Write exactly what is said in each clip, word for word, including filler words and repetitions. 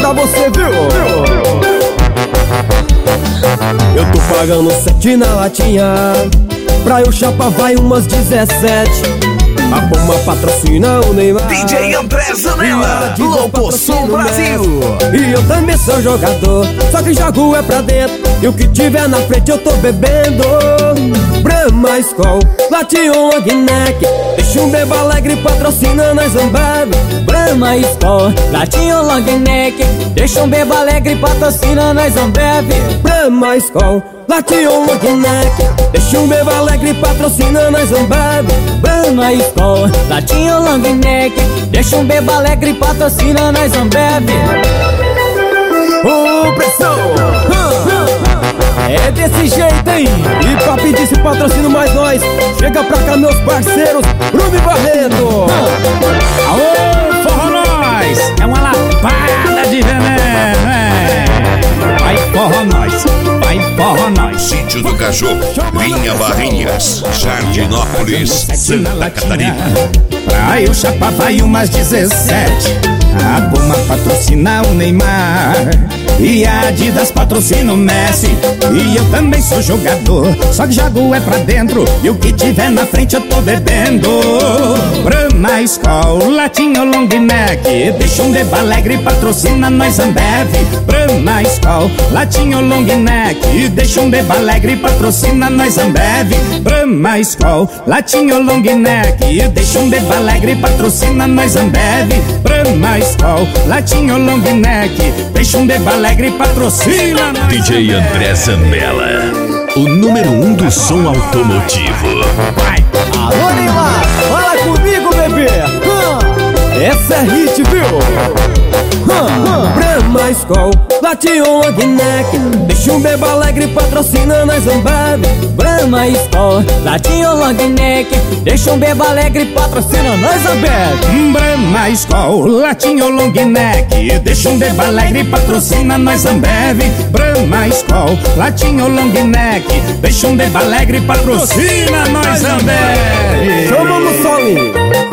pra você, viu? Eu tô pagando sete na latinha, pra eu chapar vai umas dezessete. A Puma patrocina o Neymar, D J André Zanella, Louco Som Brasil. E eu também sou jogador, só que jogo é pra dentro, e o que tiver na frente eu tô bebendo. Brahma, Skol, Lation, long neck, deixa um bebo alegre patrocina nós Ambev. Brahma, Skol, Lation, long neck, deixa um bebo alegre patrocina nós Ambev. Brahma, Skol, Lation, long neck, deixa um bebo alegre patrocina nós Ambev. Brahma, Skol, Lation, long neck, deixa um bebo alegre patrocina nós Ambev. Ô, pressão! É desse jeito, hein? E pra pedir esse patrocínio mais nós, chega pra cá meus parceiros, Bruno e Barreto. Aô, forró nós! É uma lapada de veneno, é! Vai forró nós, vai forró nós. Sítio do Cachorro, Linha Barrinhas, Jardinópolis, Santa Catarina. Pra eu chapar vai umas dezessete. A Puma patrocina o Neymar e a Adidas patrocina o Messi. E eu também sou jogador, só que jogo é pra dentro, e o que tiver na frente eu tô bebendo. Brahma, Skol, Lation, long neck, deixa um bebo alegre patrocina nós Ambev. Brahma, Skol, Lation, long neck, deixa um bebo alegre patrocina nós Ambev. Brahma, Skol, Lation, long neck, deixa um bebo alegre patrocina nós Ambev. Brahma, Skol, Lation, long neck, deixa um bebo alegre patrocina nós D J André Zanella, o número um do som automotivo. Vai. Alô, Neymar, fala comigo, bebê. Hum, essa é hit, viu? Hum, Brahma, Skol, Lation, long neck, deixa um bebo alegre patrocina nós Ambev. Brahma, Skol, Lation, long neck, deixa um bebo alegre patrocina nós Ambev. Brahma, Skol, Lation, long neck, deixa um bebo alegre patrocina nós Ambev. Brahma, Skol, Lation, long neck, deixa um bebo alegre patrocina nós Ambev. Chamamos o Solinho.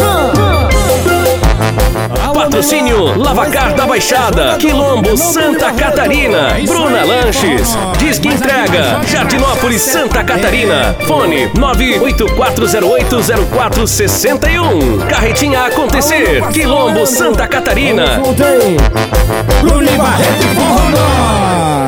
Patrocínio Lavacar da Baixada, Quilombo, Santa Catarina. Bruna Lanches, Disque Entrega, Jardinópolis, Santa Catarina. Fone nove oito quatro zero oito zero quatro seis um. Carretinha a acontecer, Quilombo, Santa Catarina. Bruno e Barreto e forró nós.